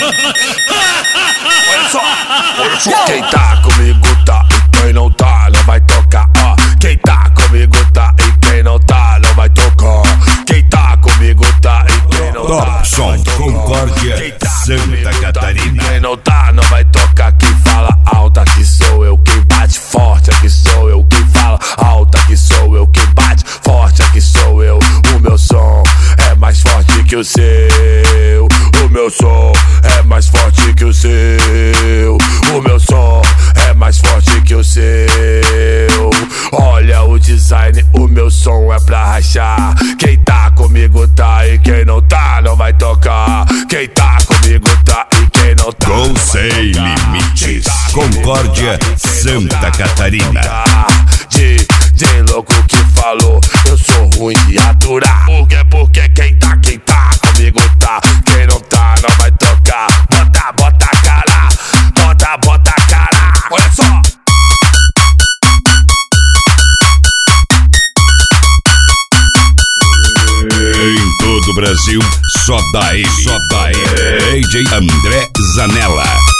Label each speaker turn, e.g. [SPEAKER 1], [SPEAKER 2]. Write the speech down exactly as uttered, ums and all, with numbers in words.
[SPEAKER 1] Olha só, olha só. Quem tá comigo tá e quem não tá não vai tocar. Ó, quem tá comigo tá e quem não tá não vai tocar. Quem tá comigo tá e quem não tá.
[SPEAKER 2] Top Som Concórdia, Santa Catarina.
[SPEAKER 1] Quem não tá não vai tocar. Quem fala alto aqui sou eu. Quem bate forte aqui sou eu. Quem fala alto aqui sou eu. Quem bate forte aqui sou eu. O meu som é mais forte que o seu. O meu som é mais forte que o seu. O meu som é mais forte que o seu. Olha o design, o meu som é pra rachar. Quem tá comigo tá e quem não tá não vai tocar. Quem tá comigo tá e quem não tá
[SPEAKER 2] Gol Sem Limites, Concórdia, Santa Catarina.
[SPEAKER 1] D J louco que falou, eu sou ruim de aturar. Porque, porque quem tá, quem tá comigo tá. Quem não tá não vai tocar. Bota, bota a cara, bota, bota a cara. Olha só.
[SPEAKER 2] Em todo o Brasil, só daí, só daí. D J André Zanella.